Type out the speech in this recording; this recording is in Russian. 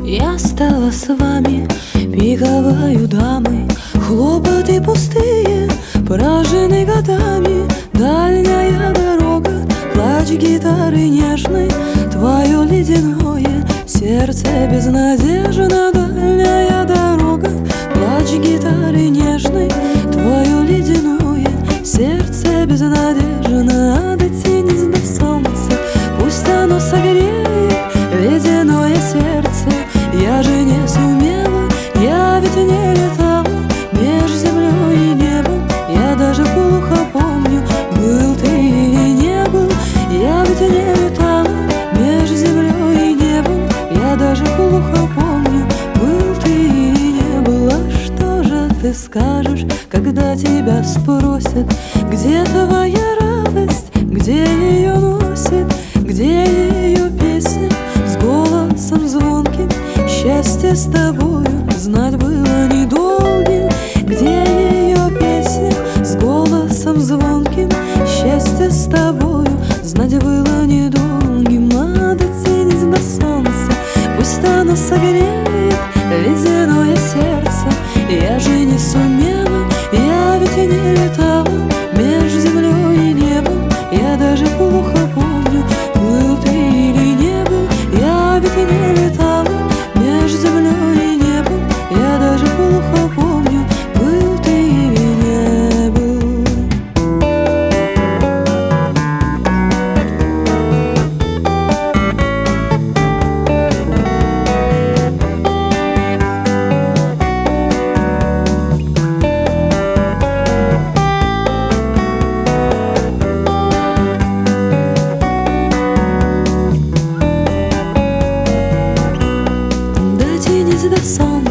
Я стала с вами пиковою дамой. Хлопоты пустые, прожжены годами. Дальняя дорога, плач гитары нежной, твое ледяное сердце безнадежно. Дальняя дорога, плач гитары нежной, твое ледяное сердце безнадежно. Дотянись до солнца, пусть оно согреет ледяное сердце. Я же не сумела, я ведь не летала меж землей и небом. Я даже плохо помню, был ты или не был. Я ведь не летала меж землей и небом. Я даже плохо помню, был ты или не был. А что же ты скажешь, когда тебя спросят, где твоя радость, где ее носит, где ее песня с голосом звонким? Счастье с тобою знать было недолгим. Где ее песня с голосом звонким? Счастье с тобою знать было недолгим. А дотянись до солнца, пусть оно согреет ледяное сердце. Я же не сумела, я ведь не летала меж землей и небом. Я даже плохо помню, был ты или не был. Я ведь не летала меж землей и небом. Я даже плохо помню, был ты или не был. Дотянись до солнца,